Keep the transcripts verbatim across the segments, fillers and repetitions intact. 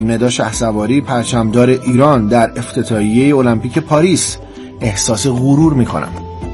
ندا شهسواری پرچمدار ایران در افتتاحیه المپیک پاریس احساس غرور میکنم.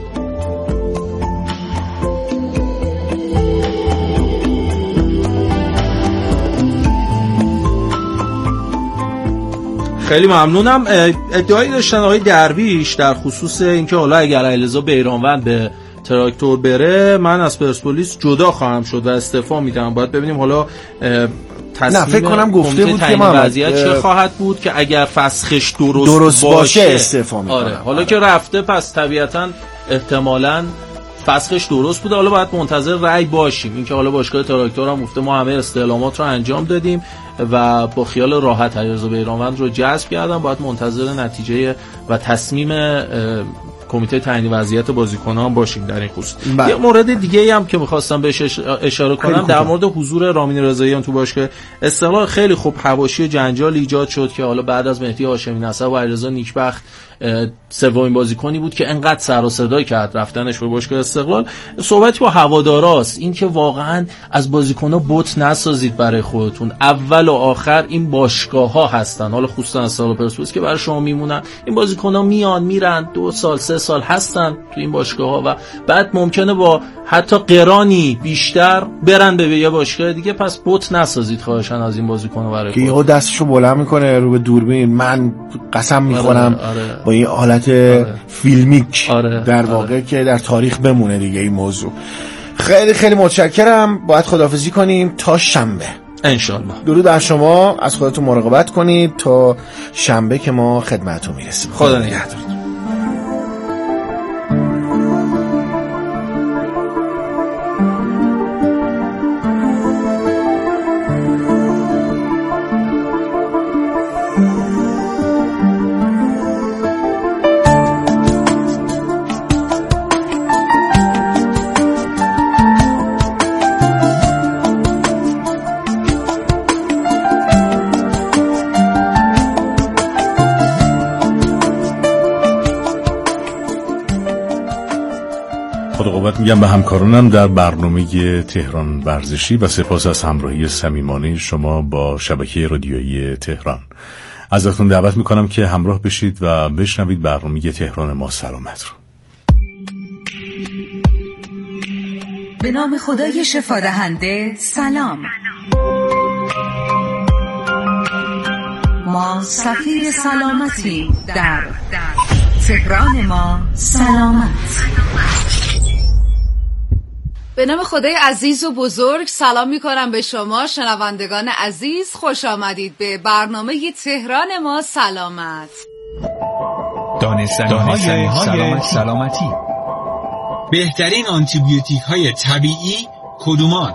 خیلی ممنونم. ادعایی داشتن آقای درویش در خصوص اینکه حالا اگر علیرضا بیرانوند به تراکتور بره من از پرسپولیس جدا خواهم شد و استعفا میدم. باید ببینیم حالا نه فکر کنم گفته بود که من وضعیت چه خواهد بود که اگر فسخش درست, درست باشه, باشه استعفا میکنه. آره. حالا آره. که رفته پس طبیعتاً احتمالاً فسخش درست بوده. حالا باید منتظر رأی باشیم. اینکه حالا باشگاه تراکتور هم گفته ما همه استعلامات رو انجام دادیم و با خیال راحت علیرضا بیرانوند رو جذب کردن. باید منتظر نتیجه و تصمیم کمیته تعیین وضعیت بازیکنان باشیم در این خصوص. یه مورد دیگه هم که می‌خواستم بهش اشاره کنم در مورد حضور رامین رضاییان تو باشگاه استقلال. خیلی خوب حواشی جنجال ایجاد شد که حالا بعد از مهدی هاشمی نسب و علیرضا نیکبخت سومین بازیکنی بود که انقدر سر و صدا کرد رفتنش به باشگاه استقلال. صحبتی با هواداراست این که واقعا از بازیکن‌ها بت نسازید برای خودتون. اول و آخر این باشگاه‌ها هستن. حالا خصوصا استقلال پرسپولیس که برای شما میمونن. این بازیکن‌ها میان میرن دو سال سه سال هستن تو این باشگاه‌ها و بعد ممکنه با حتی قرانی بیشتر برن به یه باشگاه دیگه. پس بت نسازید خواهشاً از این بازیکن‌ها برای خودتون. یهو دستشو بلند میکنه رو به دوربین من قسم میخورم آره، آره. با این حالت آره. فیلمیک آره. در واقع آره. که در تاریخ بمونه دیگه این موضوع. خیلی خیلی متشکرم. باید خداحافظی کنیم تا شنبه انشالله. درود بر شما. از خودتون مراقبت کنید تا شنبه که ما خدمتتون میرسیم. خدا نگهدار. میگم به همکارانم در برنامه تهران ورزشی و سپاس از همراهی صمیمانه شما با شبکه رادیویی تهران. ازتون دعوت میکنم که همراه بشید و بشنوید برنامه تهران ما سلامت رو. به نام خدای شفادهنده سلام. ما سفیر سلامتیم در تهران ما سلامت. به نام خدای عزیز و بزرگ سلام می کنم به شما شنوندگان عزیز. خوش آمدید به برنامه تهران ما سلامت. دانستنی‌های سلامتی. سلامتی بهترین آنتیبیوتیک های طبیعی کدومان؟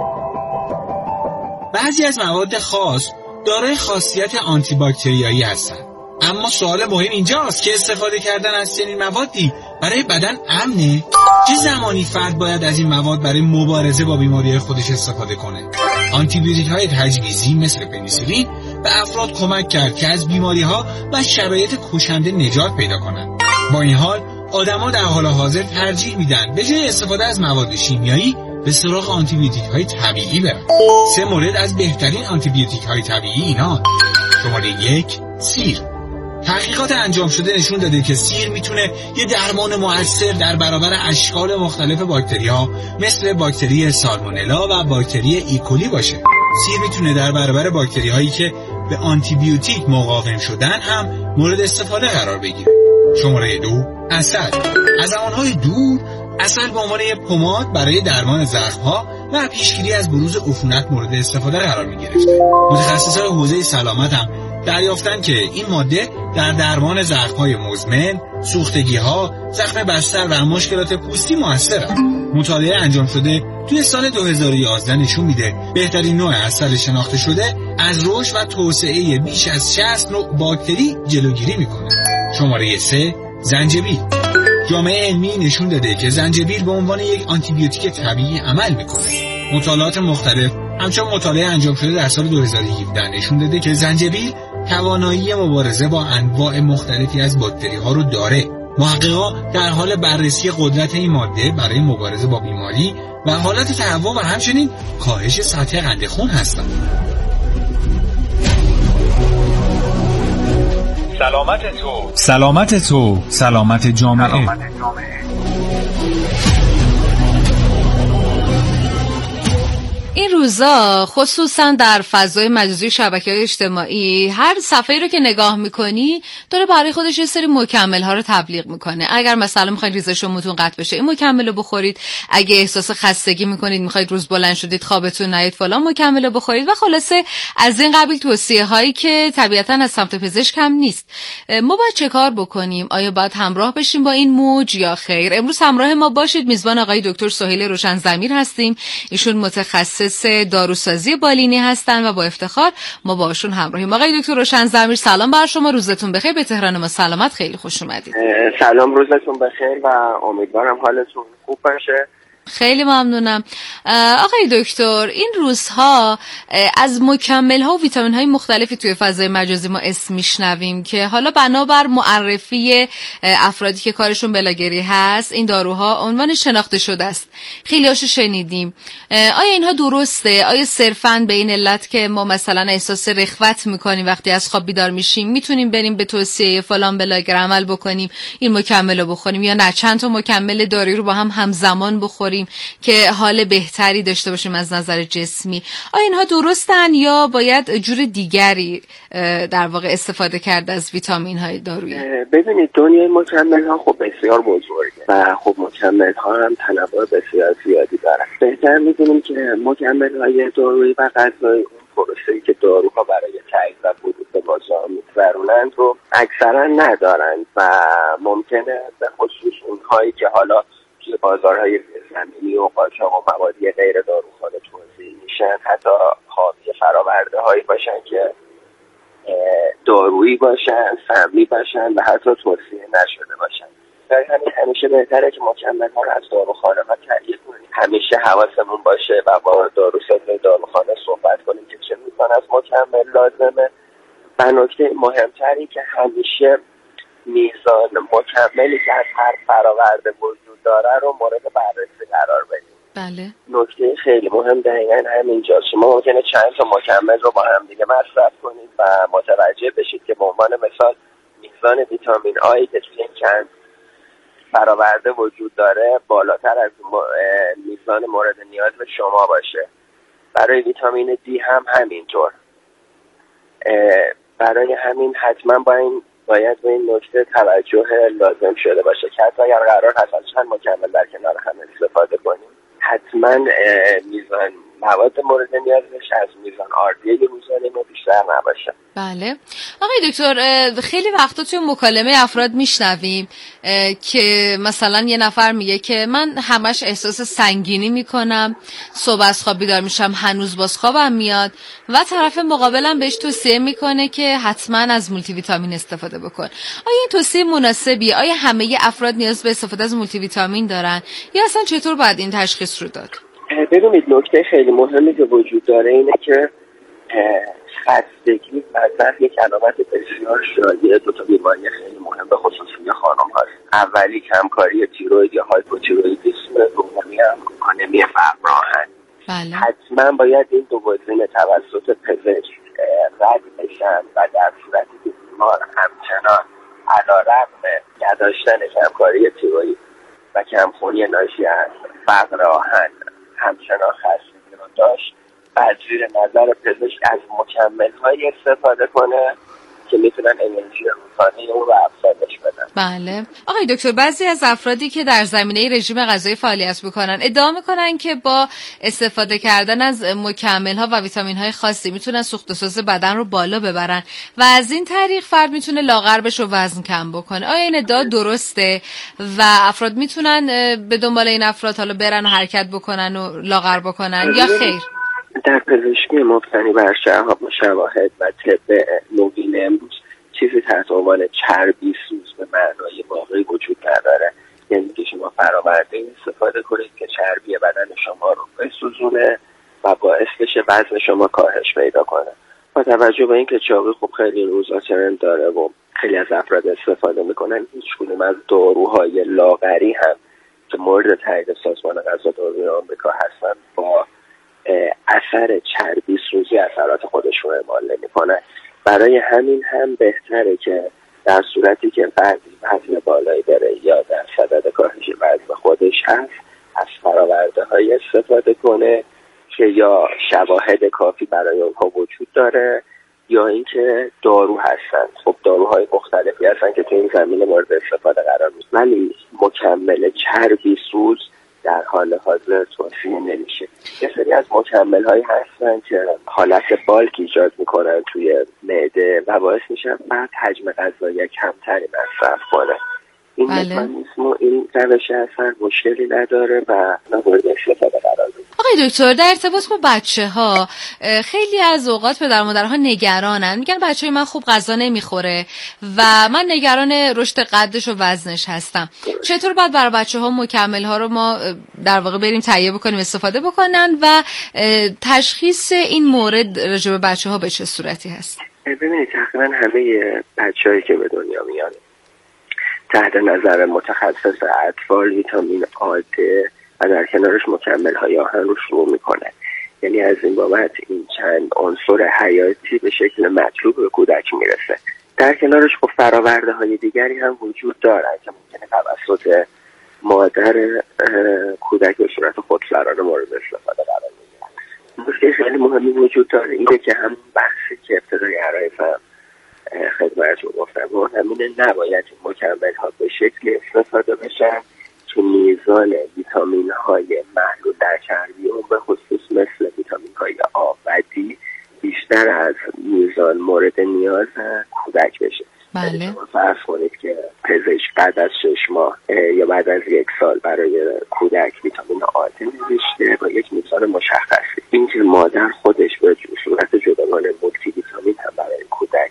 بعضی از مواد خاص دارای خاصیت آنتی باکتریایی هستند، اما سوال مهم اینجاست که استفاده کردن از چنین موادی برای بدن امنه؟ چه زمانی فرد باید از این مواد برای مبارزه با بیماری‌های خودش استفاده کنه؟ آنتیبیوتیک‌های تجویزی مثل پنیسیلین به افراد کمک کرد که از بیماری‌ها و شرایط کشنده نجات پیدا کنند. با این حال آدم‌ها در حال حاضر ترجیح میدن به جای استفاده از مواد شیمیایی به سراغ آنتیبیوتیک‌های طبیعی برن. سه مورد از بهترین آنتیبیوتیک‌های طبیعی اینا: شماره یک، سیر. تحقیقات انجام شده نشون داده که سیر میتونه یه درمان مؤثر در برابر اشکال مختلف باکتری‌ها مثل باکتری سالمونلا و باکتری ایکولی باشه. سیر میتونه در برابر باکتری‌هایی که به آنتیبیوتیک مقاوم شدن هم مورد استفاده قرار بگیره. شماره دو، عسل. از زمانهای دور عسل به عنوان یک پماد برای درمان زخم‌ها و پیشگیری از بروز عفونت مورد استفاده قرار می‌گرفته. متخصصان حوزه سلامت هم دریافتن که این ماده در درمان زخم‌های مزمن، سوختگی‌ها، زخم بستر و مشکلات پوستی موثرند. مطالعه انجام شده توی سال دو هزار و یازده نشون میده بهترین نوع عسل شناخته شده از رشد و توسعه بیش از شصت نوع باکتری جلوگیری میکنه. شماره سه، زنجبیل. جامعه علمی نشون داده که زنجبیل به عنوان یک آنتیبیوتیک طبیعی عمل میکنه. مطالعات مختلف همچنین مطالعه انجام شده در سال دو هزار و هفده نشون داده که زنجبیل توانایی مبارزه با انواع مختلفی از باکتری ها رو داره. محققان در حال بررسی قدرت این ماده برای مبارزه با بیماری و حالت تهوع و همچنین کاهش سطح قند خون هستند. سلامت تو، سلامت تو، سلامت جامعه, سلامت جامعه. این روزا خصوصا در فضای مجازی شبکه‌های اجتماعی هر صفحه‌ای رو که نگاه می‌کنی داره برای خودش یه سری مکمل‌ها رو تبلیغ می‌کنه. اگر مثلا می‌خواید ریزش موتون قطع بشه این مکمل رو بخورید، اگه احساس خستگی می‌کنید می‌خواید روز بلند شدید خوابتون نیاد فلان مکمل رو بخورید و خلاصه از این قبیل توصیه‌هایی که طبیعتاً از سمت پزشک هم نیست. ما باید چه کار بکنیم؟ آیا باید همراه بشیم با این موج یا خیر؟ امروز همراه ما باشید. میزبان آقای دکتر سهیل روشن‌ضمیر هستیم. ایشون متخصص داروسازی بالینی هستن و با افتخار ما باشون همراهیم. آقای دکتر روشن‌ضمیر سلام بر شما، روزتون بخیر. به تهران ما سلامت، خیلی خوش اومدید. سلام، روزتون بخیر و امیدوارم حالتون خوب باشه. خیلی ممنونم. آقای دکتر، این روزها از مکمل ها و ویتامین های مختلفی توی فضای مجازی ما اسم میشنویم که حالا بنابر معرفی افرادی که کارشون بلاگری هست این داروها عنوان شناخته شده است. خیلی هاشو شنیدیم. آیا اینها درسته؟ آیا صرفاً به این علت که ما مثلا احساس رخوت میکنیم وقتی از خواب بیدار میشیم میتونیم بریم به توصیه فلان بلاگر عمل بکنیم این مکمل رو بخوریم، یا نه چند تا مکمل دارویی رو با هم همزمان بخوریم که حال بهتری داشته باشیم از نظر جسمی؟ آیا اینها درستن یا باید جور دیگری در واقع استفاده کرد از ویتامین های دارویی؟ ببینید دنیای مکمل ها خب بسیار بزرگه و خب مکمل ها هم تنوع بسیار زیادی دارن. بهتر میدونیم که مکمل های دارویی و غذایی اون پروسه‌ای که داروها برای تایید و ورود به بازار می‌گذرونند رو اکثرا ندارند و ممکنه به خصوص اونهایی که حالا توی بازارهای زمینی و قاچاق و موادی غیر داروخانه توزیع میشن حتی حاوی فراورده هایی باشن که دارویی باشن، سمی باشن و حتی توصیه نشده باشن. در همین همیشه بهتره که مکمل ها رو از داروخانه ها تهیه کنیم. همیشه حواسمون باشه و با داروساز داروخانه صحبت کنیم که چه میزان از مکمل لازمه و نکته مهمتری که همیشه میزان مکملی که از هر فراورده وجود داره رو مورد بررسی قرار بدیم. بله. نکته خیلی مهم دقیقاً همینجاست. شما ممکنه چند تا مکمل رو با هم دیگه مصرف کنید و متوجه بشید که به عنوان مثال میزان ویتامین آی که توی چند فراورده وجود داره بالاتر از میزان مورد نیاز به شما باشه. برای ویتامین دی هم همینطور. برای همین حتما با این باید به این نکته توجه لازم شده باشه که حتی اگر قرار هست از چند مکمل در کنار هم استفاده کنیم حتما میزان مواد مورد نیازش از میزان آردی روزانه ما بیشتر نباشه. بله. آقای دکتر، خیلی وقتا توی مکالمه افراد میشنویم که مثلا یه نفر میگه که من همش احساس سنگینی میکنم، صبح از خواب بیدار میشم هنوز باز خوابم میاد و طرف مقابلم بهش توصیه میکنه که حتما از مولتی ویتامین استفاده بکن. آیا این توصیه مناسبیه؟ آیا همه همه نیاز به استفاده از مولتی ویتامین دارن یا اصلا چطور باید این تشخیص رو داد؟ ببینید نکته خیلی مهمی که وجود داره اینه که خستگی مثلا یک علامت بسیار شایع دو تا بیماری خیلی مهم به خصوص خانم هست. اولی کمکاری تیروید یا هایپوتیرویدism، دومی هم آنمی فقران. بله. حتما باید این دو گزینه توسط پزشک رد بشن و در صورتی که بیمار همچنان علیرغم نداشتن کمکاری تیروید و کمخونی ناشی از فقر آهن همچنان خستگی رو داشت بعد زیر نظر پزشک از مکمل‌های استفاده کنه که میتونن انرژی روزانه اون رو افزایش بدن. بله. آقای دکتر، بعضی از افرادی که در زمینه رژیم غذایی فعالیت میکنن ادعا میکنن که با استفاده کردن از مکمل‌ها و ویتامین‌های خاصی میتونن سوخت و ساز بدن رو بالا ببرن و از این طریق فرد میتونه لاغر بشه و وزن کم بکنه. آیا این ادعا درسته و افراد میتونن به دنبال این افراد حالا برن و حرکت بکنن و لاغر بکنن یا خیر؟ در پزشکی مبتنی بر شواهد و طب نوین امروز چیزی تحت عنوان چربی سوز به معنای واقعی وجود نداره. یعنی که شما فراورده استفاده کنید که چربی بدن شما رو بسوزونه و باعث بشه وزن شما کاهش پیدا کنه. با توجه به اینکه چاقی خب خیلی روزا ترند داره و خیلی از افراد استفاده میکنن، هیچ کدوم از داروهای لاغری هم که مورد تایید سازمان غذا داروی آمریکا هستن با اثر چربی سوزی اثرات خودشون اعمال نمی‌کنن. برای همین هم بهتره که در صورتی که فردی وزن بالایی داره یا در صدد کاهش وزن خودش هست از فراورده های استفاده کنه که یا شواهد کافی برای اونها وجود داره یا اینکه دارو هستن. خب داروهای مختلفی هستن که تو این زمینه مورد استفاده قرار میگیرن، ولی مکمل چربی سوز در حال حاضر توصیه نمیشه. یه سری از مکمل هایی هستن که حالت بالک ایجاد میکنن توی معده و باعث میشن بعد حجم غذایی کمتری مصرف کنه. این مکانیسم و این روش اصلا مشکلی نداره و مورد استفاده قرار میگیره. آقای دکتر، در ارتباط با بچه ها خیلی از اوقات پدر مادرها نگرانن، میگن بچه من خوب غذا نمیخوره و من نگران رشد قدش و وزنش هستم. چطور باید برای بچه ها مکمل ها رو ما در واقع بریم تهیه بکنیم استفاده بکنن و تشخیص این مورد راجع به بچه ها به چه صورتی هست؟ ببینید تقریبا همه بچه‌هایی که به دنیا میان تحت نظر متخصص اطفال ویتامین آ و در کنارش مکمل های آهن رو شروع میکنه. یعنی از این بابت این چند عنصر حیاتی به شکل مطلوب به کودک میرسه. در کنارش خب فراورده های دیگری هم وجود دارن که ممکنه توسط مادر کودک به صورت خودسرانه مورد استفاده قرار بگیرن. نکته خیلی مهمی وجود داره اینه که هم بحثی که ابتدای عرایزم خدمتتون گفتم و همینه نباید این مکمل ها به شکل استفاده بشن که میزان ویتامین های محلول در چربی اون به خصوص مثل ویتامین های آ و دی بیشتر از میزان مورد نیاز کودک بشه. بله. فرض کنید که پزشک بعد از شش ماه یا بعد از یک سال برای کودک ویتامین آ نوشته با یک میزان مشخصی، اینکه مادر خودش به صورت جداگانه مولتی ویتامین هم برای کودک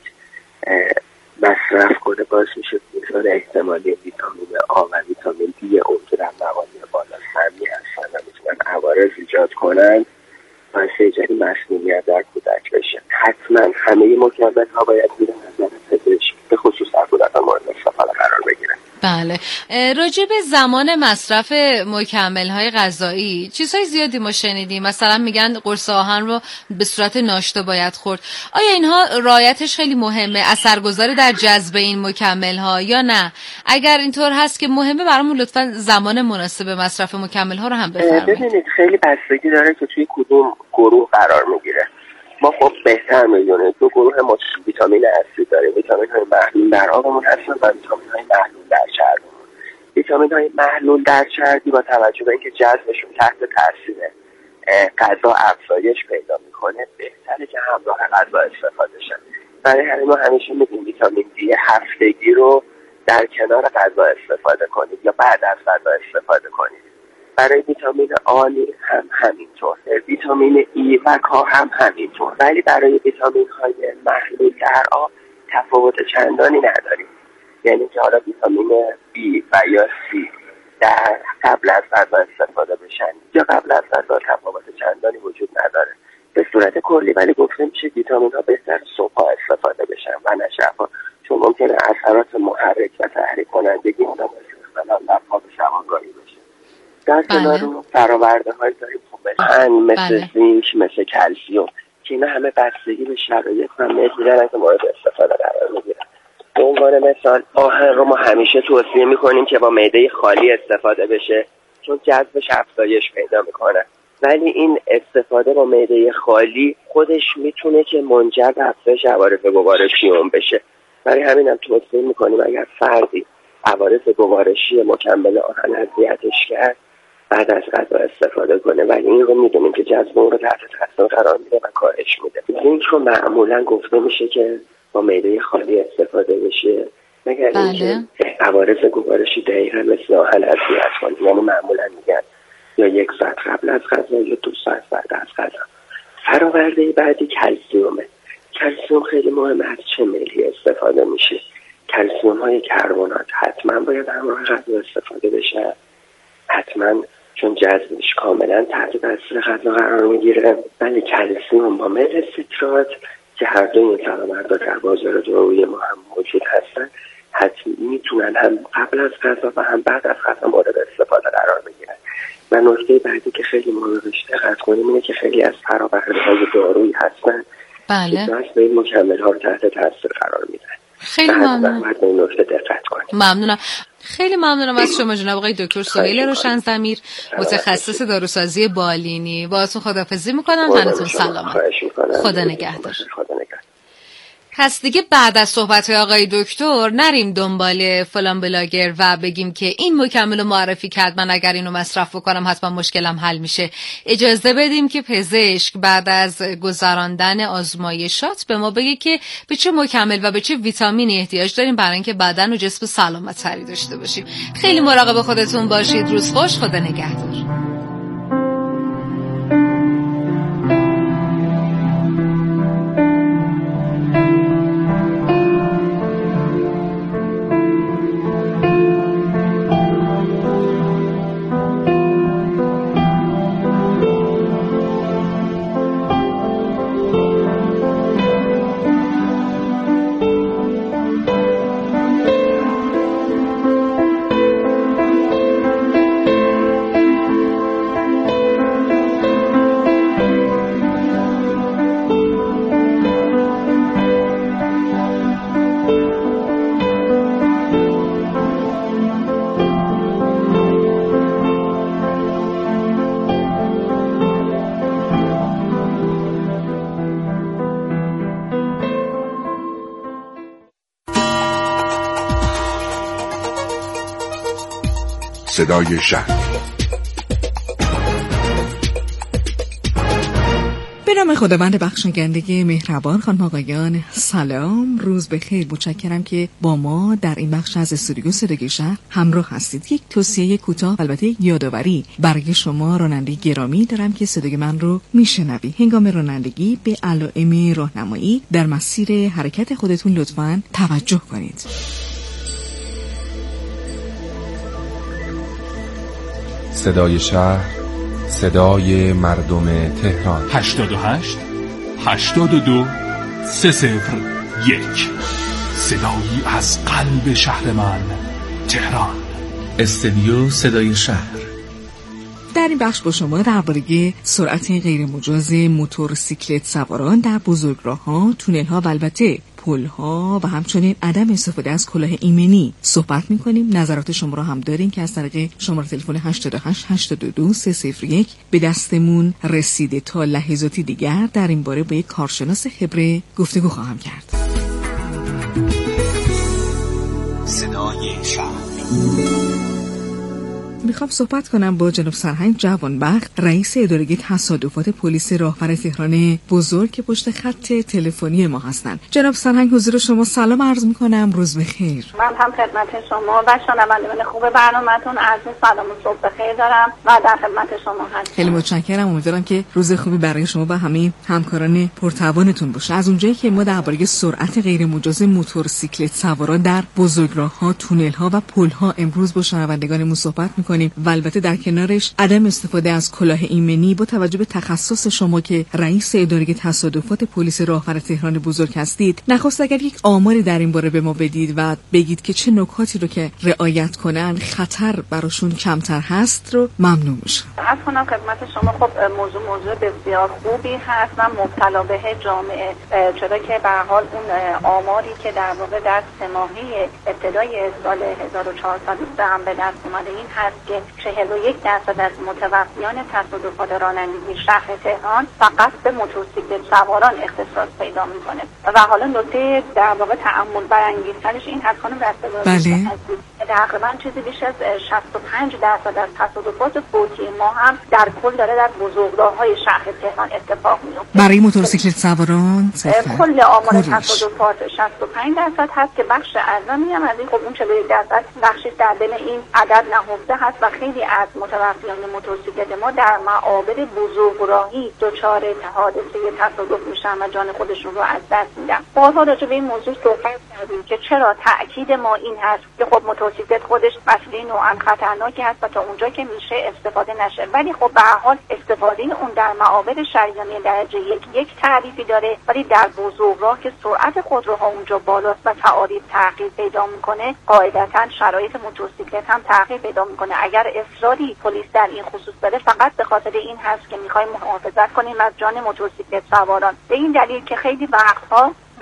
مصرف کنه باعث میشه میزان احتمالی ویتامین آ و ویتامین دی اون که در موانع بالا سمی هستن و میتونن عوارض ایجاد کنن باعث ایجاد مسمومیت در کودک بشه. حتما همه مکمل ها باید زیر نظر پزشک به خصوص در کودکان مورد استفاده قرار بگیرن. بله. راجع به زمان مصرف مکمل های غذایی چیزهای زیادی ما شنیدیم، مثلا میگن قرص آهن رو به صورت ناشتا باید خورد. آیا اینها رعایتش خیلی مهمه، اثرگذاره در جذب این مکمل ها یا نه؟ اگر اینطور هست که مهمه برامون لطفا زمان مناسب مصرف مکمل ها رو هم بفرمایید. ببینید خیلی بستگی داره که توی کدوم گروه قرار میگیره. ما خب بهتر میدونیم دو گروه ویتامین اصلی داریم، ویتامین های محلول در آبمون هستن و ویتامین های محلول در چربی. ویتامین های محلول در چربی با توجه به اینکه جذبشون تحت تاثیر غذا افزایش پیدا میکنه بهتره که همراه غذا استفاده شن. برای همین ما همیشه میگیم ویتامین دی هفتگی رو در کنار غذا استفاده کنید یا بعد از غذا استفاده کنید. برای ویتامین آ هم همینطور، ویتامین ای و کا هم همینطور، ولی برای ویتامین های محلول در آب تفاوت چندانی نداریم. یعنی که حالا ویتامین بی و یا سی در قبل از غذا استفاده بشن یا قبل از غذا تفاوت چندانی وجود نداره. به صورت کلی ولی گفته میشه ویتامین ها بهتر صبح استفاده بشن و نه شبا، چون ممکنه اثرات محرک و تحریک کنندگی اونها مثل در خواب شبانگاهی بشه. در کنار فراورده های داریم مثل مثل زینک، مثل کلسیم که اینا همه بستگی به شرایط و معده دارن که مورد استفاده قرار میگیرن. به عنوان مثال آهن رو ما همیشه توصیه میکنیم که با معده خالی استفاده بشه چون جذبش افزایش پیدا میکنه، ولی این استفاده با معده خالی خودش میتونه که منجر به افزایش عوارض گوارشی بشه. برای همین هم توصیه میکنیم اگر فردی عوارض گوارشی مکمل آهن اذیتش کرد بعد از غذا استفاده کنه، ولی این رو میدونیم که جذب اون رو تحت تاثیر قرار میده و کاهش میده. این رو معمولا گفته میشه که با معده خالی استفاده بشه مگر اینکه عوارض گوارشی دقیقا مثل آهن اذیت کنه. یعنی معمولا میگن یا یک ساعت قبل از غذا یا دو ساعت بعد از غذا. فراورده بعدی کلسیومه. کلسیوم خیلی مهمه از چه ملی استفاده میشه. کلسیوم های کربنات حتما باید همراه غذا استفاده بشه، حتما چون جذبش کاملا تحت تاثیر غذا قرار میگیره. ولی کلسیوم با مل سیترات که هر دو این فرآورده در بازار دارویی ما هم موجود هستن حتما میتونن هم قبل از غذا و هم بعد از غذا مورد استفاده قرار بگیرن. و نکته بعدی که خیلی مورد بهش دقت کنیم اینه که خیلی از فرآورده‌های دارویی هستن بله که به این مکمل ها رو تحت تاثیر قرار میدن. خیلی ممنونم. باید به این نکته دقت کنید. ممنونم. خیلی ممنونم از شما جناب آقای دکتر سهیل روشنضمیر، متخصص داروسازی بالینی. باهاتون خداحافظی میکنم. تنتون سلامت. خدا نگهدار. پس دیگه بعد از صحبت‌های آقای دکتر نریم دنبال فلان بلاگر و بگیم که این مکمل رو معرفی کرد، من اگر اینو مصرف بکنم حتما مشکلم حل میشه. اجازه بدیم که پزشک بعد از گذراندن آزمایشات به ما بگه که به چه مکمل و به چه ویتامینی احتیاج داریم برای اینکه بدن و جسم سلامت تری داشته باشیم. خیلی مراقب خودتون باشید. روز خوش. خدا نگهدار. صدای شهر. به نام خداوند بخشاینده مهربان. خانم آقایان سلام، روز بخیر. متشکرم که با ما در این بخش از استودیو صدای شهر همراه هستید. یک توصیه کوتاه، البته یک یادآوری برای شما راننده گرامی دارم که صدای من رو میشنوی. هنگام رانندگی به علائم راهنمایی در مسیر حرکت خودتون لطفاً توجه کنید. صدای شهر، صدای مردم تهران. هشتاد و هشت هشتاد و دو سه صفر یک. صدایی از قلب شهر من، تهران. استودیو صدای شهر. در این بخش با شما درباره سرعت غیرمجاز موتورسیکلت سواران در بزرگراه‌ها، تونل‌ها و البته پل‌ها و همچنین عدم استفاده از کلاه ایمنی صحبت می‌کنیم. نظرات شما را هم داریم که از طریق شماره تلفن هشتاد و هشت هشتاد و دو سه صفر یک به دستمون رسیده. تا لحظاتی دیگر در این باره با یک کارشناس خبره گفتگو خواهم کرد. صدای شهر. میخوام صحبت کنم با جناب سرهنگ جوانبخت، رئیس اداره تصادفات پلیس راهور تهران بزرگ که پشت خط تلفنی ما هستن. جناب سرهنگ حضور شما سلام عرض میکنم. روز بخیر. من هم خدمت شما و شنوندگان خوب برنامه‌تون عرض سلام و صبح بخیر دارم و در خدمت شما هستم. خیلی متشکرم. امیدوارم که روز خوبی برای شما و همه همکاران پرتوانتون باشه. از اونجایی که ما درباره سرعت غیر مجاز موتورسیکلت سواران در بزرگراه‌ها، تونل‌ها و پل‌ها امروز با شنوندگانمون صحبت می‌کنیم و البته در کنارش عدم استفاده از کلاه ایمنی با توجه به تخصص شما که رئیس اداره تصادفات پلیس راهور تهران بزرگ هستید، نخواست اگر یک آماری در این باره به ما بدید و بگید که چه نکاتی رو که رعایت کنن خطر براشون کمتر هست رو ممنون میشم. از کنم خدمت شما. خب موضوع موضوع بسیار خوبی هست و مبتلا به جامعه، چرا که به هر حال اون آماری که در واقع در سه ماهه ابتدای سال هزار و چهارصد هم به دست اومده این هست که چهل و یک درصد از متوفیان تصادفات رانندگی شهر تهران فقط به موتورسیکلت سواران اختصاص پیدا میکنه و حالا نکته در واقع تأمل برانگیزترش این هست خانم رستگاری بله. تقریبا چیزی بیش از شصت و پنج درصد از تصادفات فوتی ما هم در کل داره در بزرگراه‌های شهر تهران اتفاق میفته. برای موتورسیکلت سواران کل آمار تصادفات شصت و پنج درصد هست که بخش اعظمی هم از این خب اون چهل و یک درصد بخشی در بین این عدد نهفته هست و خیلی از متوفیان موتورسیکلت ما در معابر بزرگراهی دچار حادثه تصادف میشن و جان خودشون رو از دست میدن. بارها راجع به این موضوع صحبت کردیم که چرا تأکید ما این هست که خب موتورسیکلت خودش وسیله نوعاً خطرناکی هست و تا اونجا که میشه استفاده نشه، ولی خب به هر حال استفاده اون در معابر شریانی درجه یک یک تعریفی داره، ولی در بزرگراه که سرعت خودروها اونجا بالاست و تعاریف تغییر پیدا میکنه، قاعدتاً شرایط موتورسیکلت هم تغییر پیدا میکنه. اگر اصراری پلیس در این خصوص داره فقط به خاطر این هست که میخوایم محافظت کنیم از جان موتورسیکلت سواران، به این دلیل که خیلی وقتها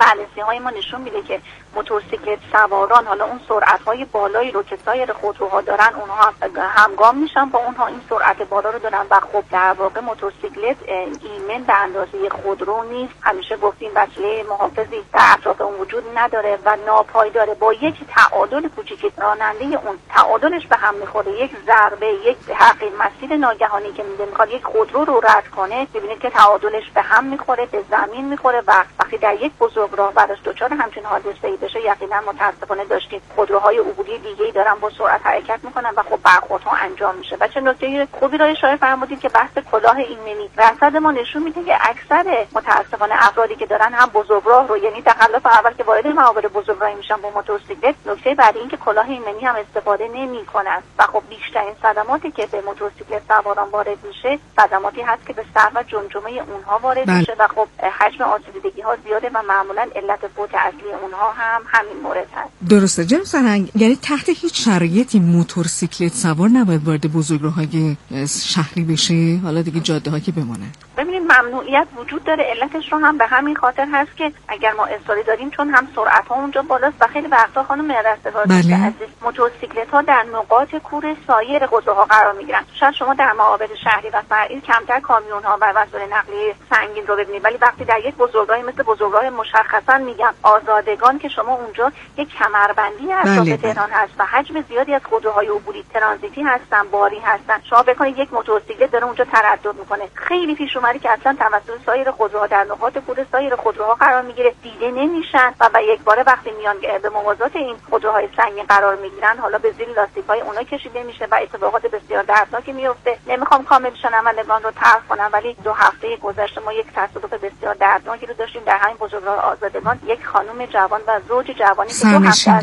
بررسی‌های ما نشون میده که موتورسیکلت سواران حالا اون سرعت‌های بالایی رو که سایر خودروها دارن اونها همگام میشن با اونها این سرعت بالا رو دارن و خب در واقع موتورسیکلت ایمن به اندازه خودرو نیست. همیشه گفتیم وسیله محافظی در اطراف اون وجود نداره و ناپایداره. با یک تعادل کوچیک راننده اون تعادلش به هم میخوره، یک ضربه، یک تغییر مسیر ناگهانی که میده میخواد یک خودرو رو رد کنه، ببینید که تعادلش به هم میخوره، به زمین میخوره و وقتی در یک بزرگراه براش دچار همچین حادثه‌ای بشه یقینا متاسفانه داشتید خودروهای عبوری دیگه‌ای دارن با سرعت حرکت میکنن و خب برخوردها انجام میشه. و چه نکته خوبی رو اشاره فرمودید که بحث کلاه ایمنی رصد ما نشون میده که اکثر متاسفانه افرادی که دارن هم بزرگراه رو یعنی تخلف اول که وارد معابر بزرگراهی میشن با موتورسیکلت، نکته بعدی این که کلاه ایمنی هم استفاده نمیکنن و خب بیشترین صدماتی که به موتورسیکلت سواران وارد میشه صدماتی هست که به سر و جمجمه اونها وارد بل. میشه و خب حجم آسیب‌دیدگی ها زیاده و معمولا علت فوت اصلی اونها هم همین مورد هست. درسته جناب سرهنگ، یعنی تحت هیچ شرایطی موتورسیکلت سوار نباید وارد بزرگراه‌های شهری بشه، حالا دیگه جاده‌ها که بمونه. ببینید ممنوعیت وجود داره، علتش رو هم به همین خاطر هست که اگر ما اصراری داریم چون هم سرعت ها اونجا بالاست و خیلی وقتا خانم رستگار عزیز موتورسیکلت ها در نقاط کور سایر خودروها قرار میگیرن. شاید شما در معابر شهری و فرعی کمتر کامیون ها و وسایل نقلیه سنگین رو ببینید، ولی وقتی در یک بزرگراهی مثل بزرگراه مشخصا میگم آزادگان که شما اونجا یک کمربندی اطراف تهران هست و حجم زیادی از خودروهای عبوری ترانزیتی هستن، باری هستن، شما بکنید یک موتورسیکلت داره اونجا تردد میکنه. خیلی پیش اومده که اصلا توسط سایر خودروها در نقاط کور سایر خودروها قرار میگیره، دیده نمیشن و به یک باره وقتی میان به موازات این خودروهای سنگین قرار میگیرن حالا به زیر لاستیک‌های اونا کشیده میشه و اتفاقات بسیار دردناکی میفته. نمیخوام کامل شنوندگان رو طرح کنم ولی دو هفته گذشته ما یک تصادف بسیار دردناکی رو داشتیم در همین بزرگراه آزادگان. یک خانم جوان و زوج جوانی که دو هفته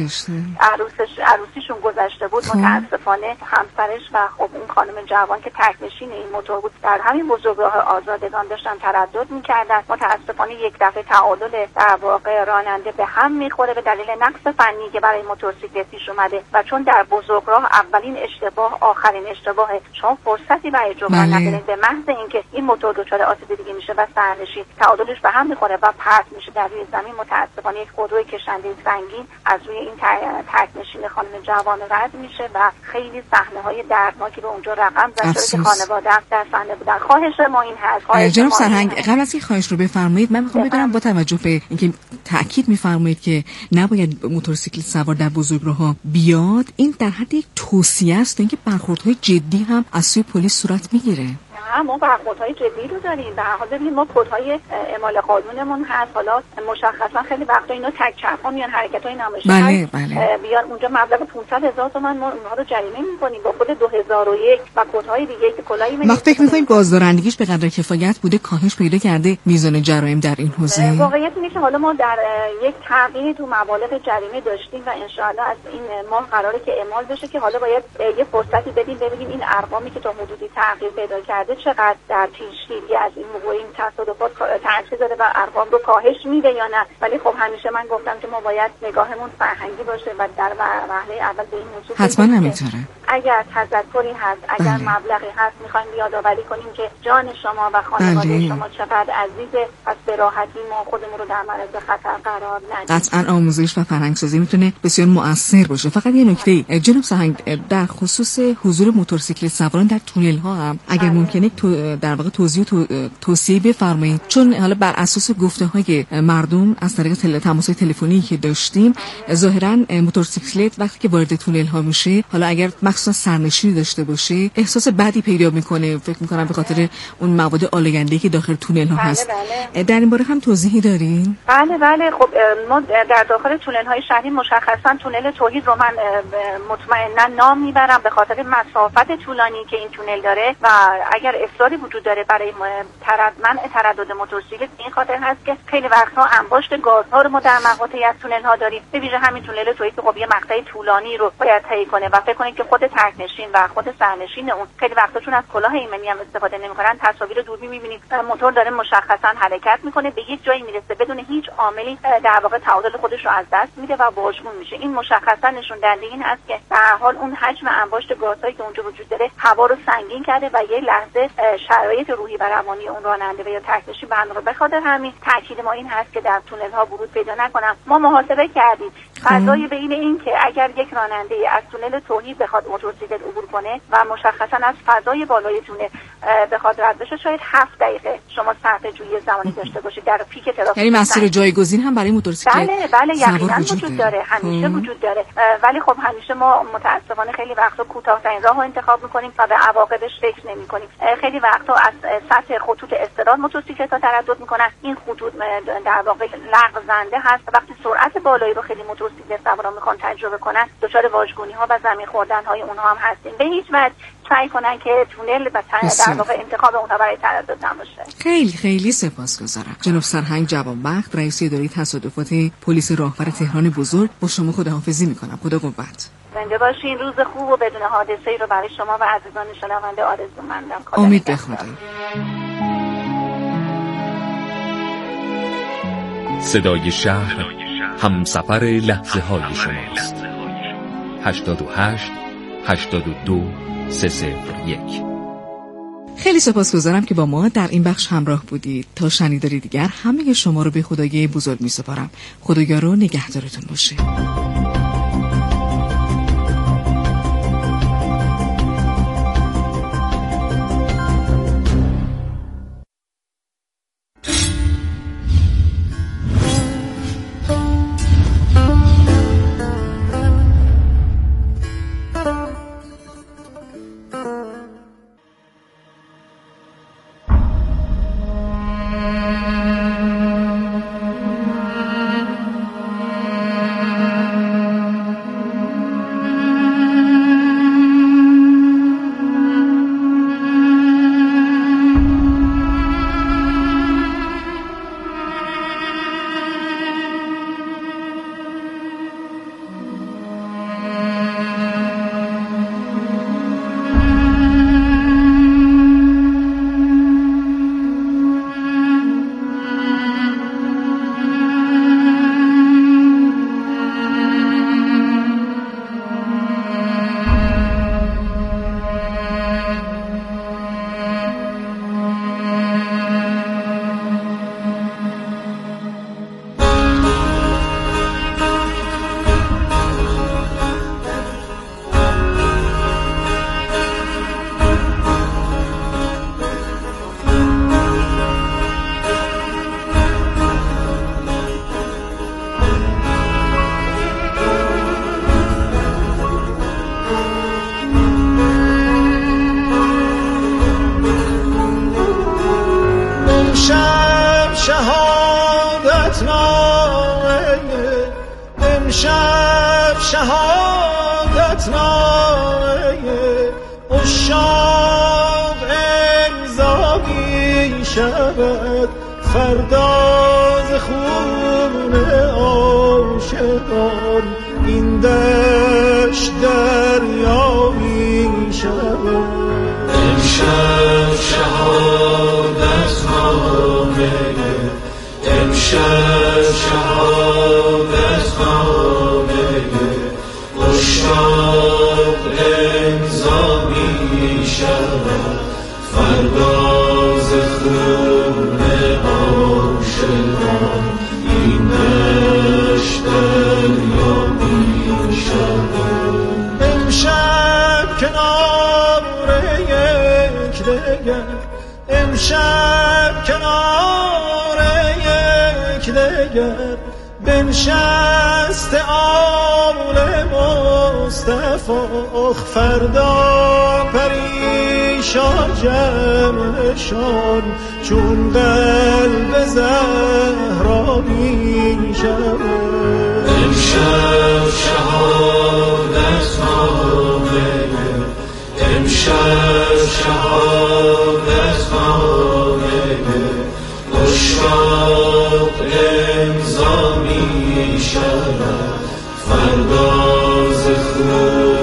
عروسش عروسیشون گذشته بود متاسفانه همسرش و خب اون خانم جوان که تکنشین این موتور بود در همین بزرگراه آزادگان داشتن تردد میکردن. متاسفانه یک دفعه تعادل در واقع راننده به هم میخوره به دلیل نقص فنی که برای موتورسیکلت پیش اومده و چون در بزرگراه اولین اشتباه آخرین اشتباه، شما فرصتی برای جبران ندارید، به محض اینکه این موتور دچار آسیب‌دیدگی میشه و سرنشین تعادلش به هم میخوره و پرت میشه در روی زمین، متاسفانه یک خودروی کشنده سنگین از روی این تکنشین خانم جوان رد میشه و خیلی صحنه‌های دردناکی رو اونجا رقم زده که خانواده در صحنه بودن. خواهش ما این هست جناب سرهنگ، قبل از این خواهش رو بفرمایید من میخوام بدونم با توجه به اینکه تاکید میفرمایید که نباید موتورسیکلت سوار در بزرگراه‌ها بیاد، این در حد یک توصیه است تا اینکه برخوردهای جدی هم از سوی پلیس صورت میگیره؟ ما برخوردهای جدی رو داریم. در حال ببینید ما کدهای اعمال قانونمون هست، حالا مشخصا خیلی وقتا اینا تک چرخا میان حرکتای نمایشی بله بله بیان اونجا مبلغ پانصد هزار تومان ما اونها رو جریمه می‌کنیم با خود دو هزار و یک و کدهای دیگه که کلایی ما فکر می‌کنیم بازدارندگیش به قدر کفایت بوده، کاهش پیدا کرده میزان جرایم در این حوزه؟ واقعیت اینه که حالا ما در یک تغییری تو مبالغ جریمه داشتیم و ان شاءالله از این ماه قراره که اعمال بشه که حالا باید یه فرصتی بدیم ببینیم این ارقامی که تا حدودی تغییر پیدا کرده چقدر در پیشگیری از این موضوع این تصادفات تاثیر داره و ارقام رو کاهش میده یا نه. ولی خب همیشه من گفتم که ما باید نگاهمون فرهنگی باشه و در مرحله اول به این موضوع حتما نمیتونه اگر تذکری هست، اگر بله. مبلغی هست میخوایم یادآوری کنیم که جان شما و خانواده بله. شما چقدر عزیزه، پس به راحتی ما خودمون رو در معرض خطر قرار ندیم. قطعا آموزش و فرهنگسازی میتونه بسیار مؤثر باشه. فقط یه نکته جناب سرهنگ، در خصوص حضور موتورسیکلت سواران در تونل ها هم اگر بله. ممکنه تو در واقع توضیح تو توصیه بفرمایید، چون حالا بر اساس گفته های مردم از طریق تل... تماس تلفنی که داشتیم ظاهرا موتورسیکلت وقتی که وارد تونل ها میشه، حالا اگر مخصوصا سرنشینی داشته باشه احساس بدی پیدا میکنه، فکر میکنم به خاطر اون مواد آلاینده‌ای که داخل تونل ها بله هست. بله. در این باره هم توضیحی دارین؟ بله بله. خب ما در داخل تونل های شهری مشخصا تونل توحید رو من مطمئنا نام میبرم به خاطر مسافت طولانی که این تونل داره و اگر اصراری وجود داره برای ترد منع تردد موتورسیکلت این خاطر هست که خیلی وقتها انباشت گازها رو ما در مقاطعی از تونل ها داریم، به ویژه همین تونل توحید که خب یه مقطع طولانی رو باید طی کنه و فکر کنید که خود تکنشین و خود سرنشین اون خیلی وقتا چون از کلاه ایمنی هم استفاده نمی‌کنن، تصاویر دوربین می‌بینید موتور داره مشخصا حرکت می‌کنه، به یک جایی میرسه بدون هیچ عاملی در واقع تعادل خودش رو از دست میده و واژگون میشه. این مشخصا نشون دهنده این است که به هر حال اون حجم انباشت گازهایی که اونجا وجود داره هوا رو سنگین کرده و یه لحظه شرایط روحی و روانی اون راننده و یا تکنشین برنامه. به خاطر همین تاکید ما این هست که در تونل ها ورود پیدا نکنم. ما محاسبه کردیم فضای بین این که اگر یک راننده از تونل توحید بخواد موتورسیکلت عبور کنه و مشخصا از فضای بالای تونل بخواد رد بشه، شاید هفت دقیقه شما صرفه جویی زمانی داشته باشید در پیک ترافیک. یعنی مسیر جایگزین هم برای موتورسیکلت بله بله یقینا وجود داره، همیشه وجود داره، ولی خب همیشه ما متاسفانه خیلی وقتا کوتاه‌ترین راهو انتخاب می‌کنیم و به عواقبش فکر نمی‌کنیم. خیلی وقتا از سطح خطوط استراد موتورسیکلت‌ها تردد می‌کنن. این خطوط در واقع لغزنده هست. وقتی سرعت بالایی رو خیلی موتورسیکلت سواران می‌خوان تجربه کنن، دچار واژگونی‌ها و زمین خوردن‌های اونها هم هستیم. به هیچ وجه سعی کنن که تونل و در واقع انتخاب اونها برای تردد نباشه. خیلی خیلی سپاسگزارم. جناب سرهنگ جوانبخت، رئیس اداره تصادفات پلیس راهور تهران بزرگ، با شما خداحافظی می‌کنم. خدا قوت. زنده باشین. روز خوب و بدون حادثه‌ای رو برای شما و عزیزان شنونده آرزومندم. امید به خدا. صدای شهر همسفر لحظه های شماست. هشتاد و هشت هشتاد و دو سه صفر یک. خیلی سپاسگزارم که با ما در این بخش همراه بودید. تا شنیداری دیگر همه شما رو به خدای بزرگ می سپارم. خدایا رو نگهدارتون باشه. امشب کنار یک دگر بنشست آل مصطفی، فردا پریشان جمعشان چون قلب زهرا می شود. امشب شهادت نامه، امشب شهادت نامه مشتاق امضا می شود، فردا ز خون